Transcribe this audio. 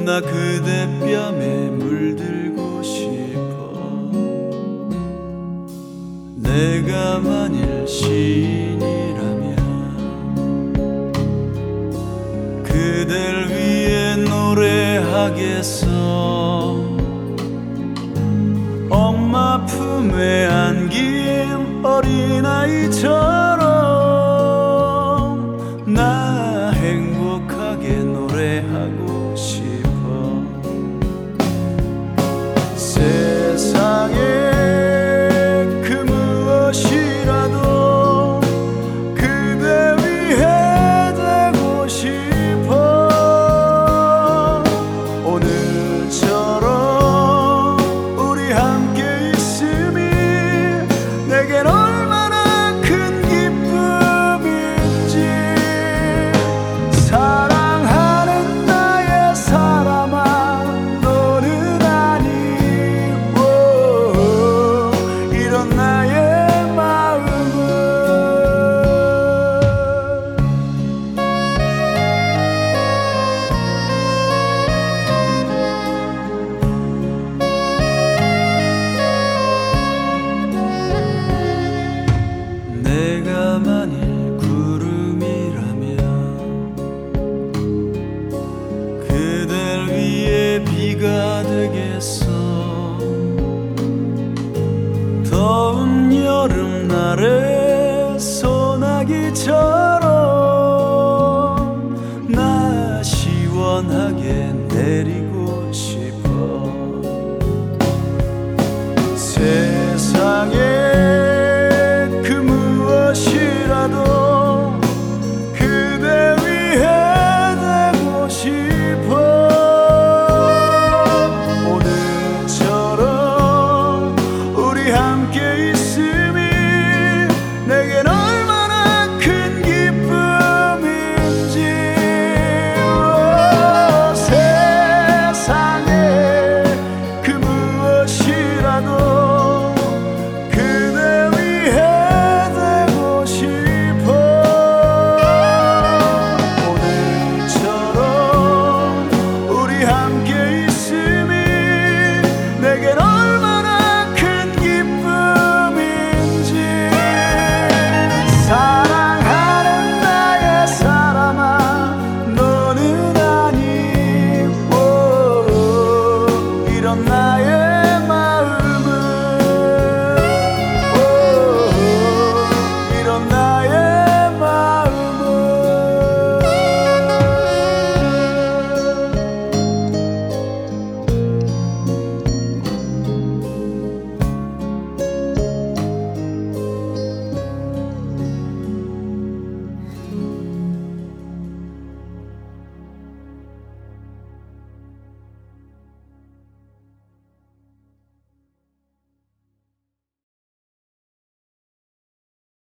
나 그대 뺨에 물들고 싶어. 내가 만일 시인이라면 그댈 위해 노래하겠어. 엄마 품에 안긴 어린아이처럼 나 행복하게 노래하고 싶어. 세상에 그 무엇이라도 그대 위해 되고 싶어. 오늘처럼 우리 함께 있음이 내겐 얼마나 큰 기쁨인지. 사랑하는 나의 사람아, 너는 아니고 이런 나의 마음은. 내가 만일 구름이라면 그댈 위해 비가 되겠어. 더운 여름날에 소나기처럼 나 시원하게 내리고